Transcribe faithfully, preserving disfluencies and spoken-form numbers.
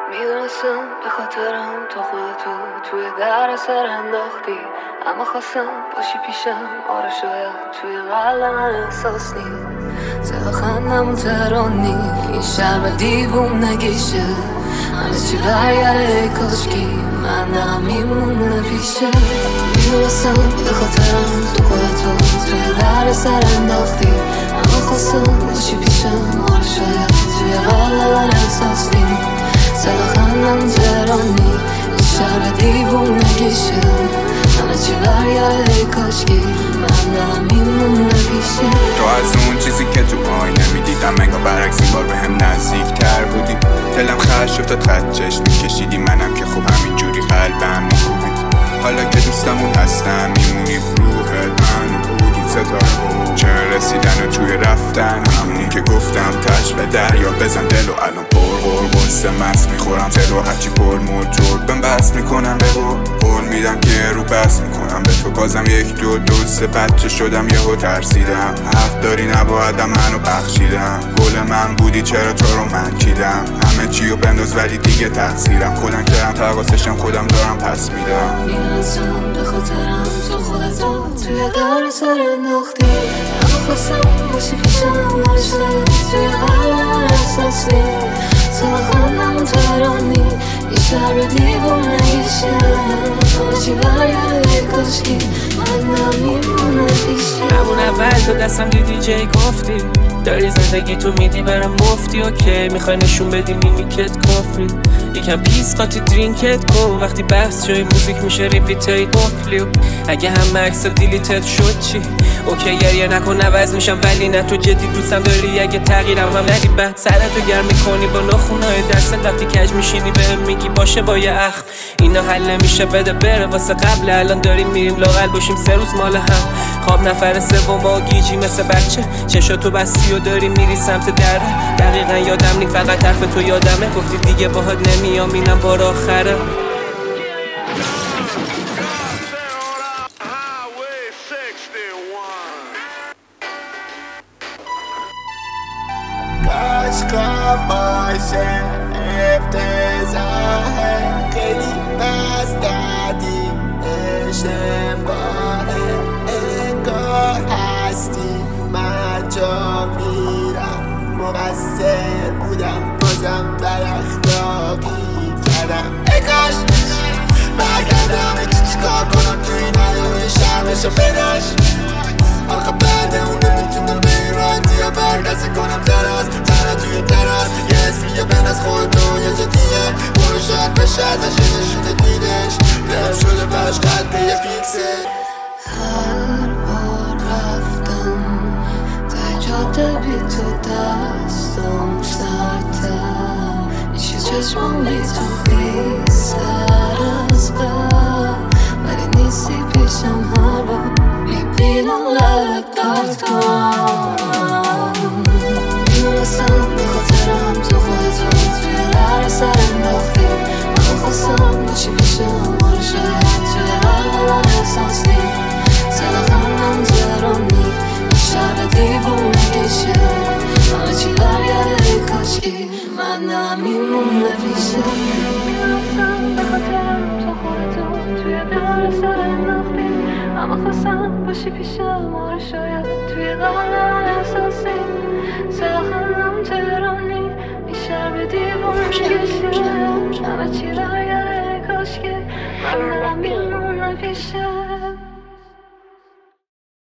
میدونستم به خاطرم تو خودتو توی در سر انداختی، اما خواستم باشی پیشم. آره شاید توی قلب من احساس نی صدا خندمون ترانی این شهر و دیوون نگیشه، همه چی برگره کاشکی من دلم میمونه پیشه. میدونستم به خاطرم تو خودتو توی در سر انداختی، اما خواستم باشی پیشم. آره شاید توی قلب من احساس نی صدا خندم ترانی این شهر دیوون نگیشه، همه چی برگره کاشکی من دلم میمونه پیشه. تو از اون چیزی که تو آینه میدیدم انگار برعکس این بار به هم نزدیک تر بودی. دلم خرش شد تا خط چشم میکشیدی، منم که خوب همینجوری قلبم میکوبید. حالا که دوستمون هستم میمونی روحت من و بودی ستاره، چرا رسیدن و توی رفتن همونی که گفتم تش به دریا بزن دل و الان پر پر بسته مست میخورم تلو هرچی پر موتور بهم بس میکنم به قول میدم که رو بس میکنم به تو. بازم یک دو دو سه بچه شدم یهو ترسیدم، حق داری نبایدم منو بخشیدم. گل من بودی چرا تو رو من چیدم، همه چیو بنداز ولی دیگه تقصیرم خودم کردم تقاصشم خودم دارم پس میدم. میدونستم به خاطرم تو خودتو توی در سر انداختی، اما خواستم باشی پیشم. آره شاید توی قلب من احساس نی صدا خندمون ترانی این شهر به دیوون نگیشه، همه چی برگره کاشکی من دلم میمونه پیشه. همون اول تو دستم دیدی جای گفتی داری زندگی تو میدی برم مفتی. اوکی میخوای نشون بدی میمیکت کافی، یکم پیس قاطی درینکت کن. وقتی بحث جای موزیک میشه ریپیتای قفلی، اگه هم مکس دیلیتت شد چی؟ اوکی گریه نکن عوض میشم ولی نه تو جدی دوستم داری. اگه تغییرم هم ندی بعد سرتو گرم میکنی با ناخونای دست. وقتی کج میشینی بهم میگی باشه با یه اخ اینا حل نمیشه بده بره واسه قبل. الان داریم میریم لاغل باشیم سه روز مال هم. خواب نفر سوم با گیجی مثل بچه چشاتو بستی و داری میری سمت دره. دقیقا یادم نی فقط حرف تو یادمه، گفتی دیگه باهات نمیام اینم بار آخره. عشقا باشه افتضاحه خیلی بس دردی اشتباهه، انگار هستی من جا میرم مقصر بودم بازم در اخلاقی کردم. ای کاش برگردم ای چی چیکار کنم توی نداره شرمشو بداش. آخه بعد اون نمیتونم به این راحتی یا برگزه کنم تراز تنها توی تراز یه اسمی یا بین از خودتو یه جدیه برو شاید بشه ازش یه نشونه دیدش دلم شده براش قد به یه پیکسل. هر بار رفتم تا جاده بی تو دستم سرتر میشه چشمم بی تو بی سر از قبل، ولی نیستی پیشم هر بار میبینم لب داد کن. میدونستم به خاطرم تو خودتو توی در سر انداختی، اما خواستم باشی پیشم. آره شاید توی قلب من احساس نی صدا خندم ترانی این شهر دیوون نگیشه، همه چی برگره کاشکی من دلم میمونه پیشه. میدونستم به خاطرم تو خودتو توی در سر انداختی، اما خواستم باشی پیشم. آره شاید توی قلب من احساس نی صدا خندم ترانی این شهر به دیوون نگیشه، همه چی برگره کاشکی من دلم میمونه پیشه.